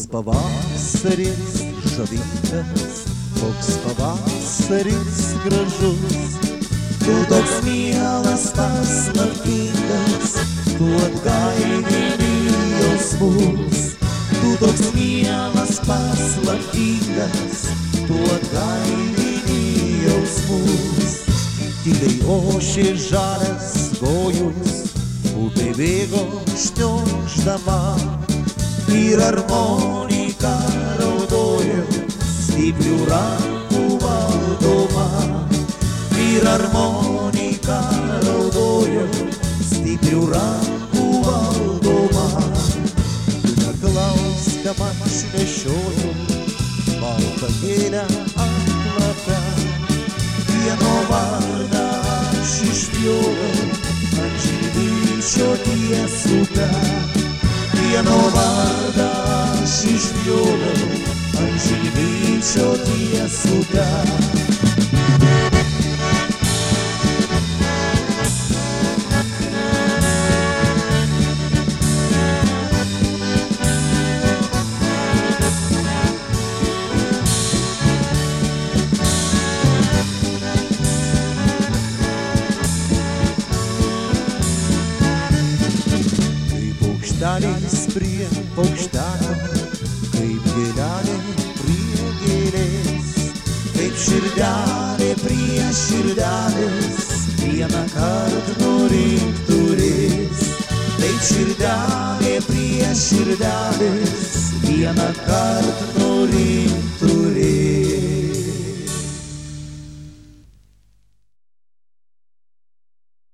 pavasaris žavingas, koks pavasaris gražus. Tu toks mielas, paslaptingas, tu atgaivini jausmus. Tu toks mielas, paslaptingas, tu atgaivini jausmus. Tyliai ošė žalias gojus, upė bėgo šniokšdama, ir armonika raudojo, stiprių rankų valdoma. Ir armonika raudojo, stiprių rankų valdoma. Tu neklausdama aš nešioju baltą gėlę ant lapę. Vieno vardą aš išpjoviau ant žilvyčio ties upe. Vieno vardą aš išpjoviau ant žilvyčio ties upe. Paukštelis prie paukštelio, kaip gėlelė prie gėlės, kaip širdelė prie širdelės, vieną kartą nurimt turės. Kaip širdelė prie širdelės, vieną kartą nurimt